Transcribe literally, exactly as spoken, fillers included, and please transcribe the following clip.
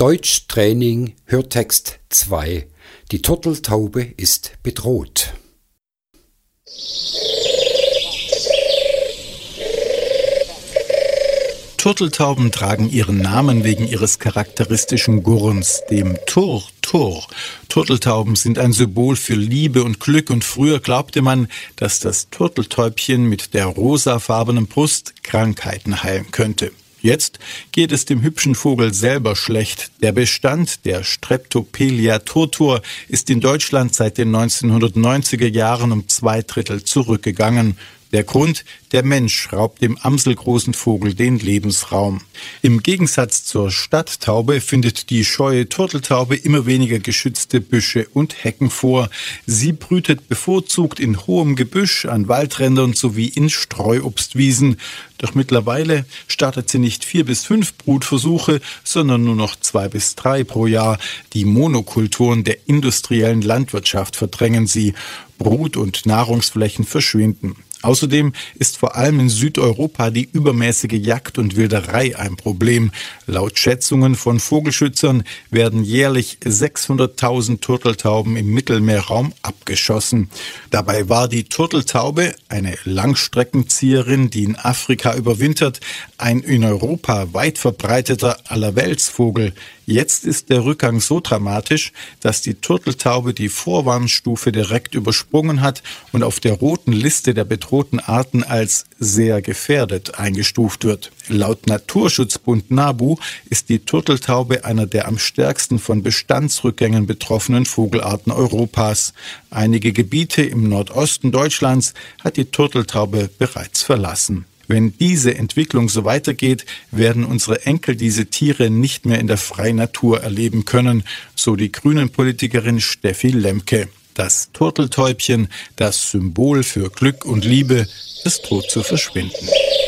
Deutschtraining Hörtext zwei. Die Turteltaube ist bedroht. Turteltauben tragen ihren Namen wegen ihres charakteristischen Gurrens, dem Turr, Turr. Turteltauben sind ein Symbol für Liebe und Glück und früher glaubte man, dass das Turteltäubchen mit der rosafarbenen Brust Krankheiten heilen könnte. Jetzt geht es dem hübschen Vogel selber schlecht. Der Bestand der Streptopelia turtur ist in Deutschland seit den neunzehnhundertneunziger Jahren um zwei Drittel zurückgegangen. Der Grund: der Mensch raubt dem amselgroßen Vogel den Lebensraum. Im Gegensatz zur Stadttaube findet die scheue Turteltaube immer weniger geschützte Büsche und Hecken vor. Sie brütet bevorzugt in hohem Gebüsch, an Waldrändern sowie in Streuobstwiesen. Doch mittlerweile startet sie nicht vier bis fünf Brutversuche, sondern nur noch zwei bis drei pro Jahr. Die Monokulturen der industriellen Landwirtschaft verdrängen sie. Brut- und Nahrungsflächen verschwinden. Außerdem ist vor allem in Südeuropa die übermäßige Jagd und Wilderei ein Problem. Laut Schätzungen von Vogelschützern werden jährlich sechshunderttausend Turteltauben im Mittelmeerraum abgeschossen. Dabei war die Turteltaube, eine Langstreckenzieherin, die in Afrika überwintert, ein in Europa weit verbreiteter Allerweltsvogel. Jetzt ist der Rückgang so dramatisch, dass die Turteltaube die Vorwarnstufe direkt übersprungen hat und auf der roten Liste der bedrohten Arten als sehr gefährdet eingestuft wird. Laut Naturschutzbund NABU ist die Turteltaube einer der am stärksten von Bestandsrückgängen betroffenen Vogelarten Europas. Einige Gebiete im Nordosten Deutschlands hat die Turteltaube bereits verlassen. Wenn diese Entwicklung so weitergeht, werden unsere Enkel diese Tiere nicht mehr in der freien Natur erleben können, so die Grünen-Politikerin Steffi Lemke. Das Turteltäubchen, das Symbol für Glück und Liebe, es droht zu verschwinden.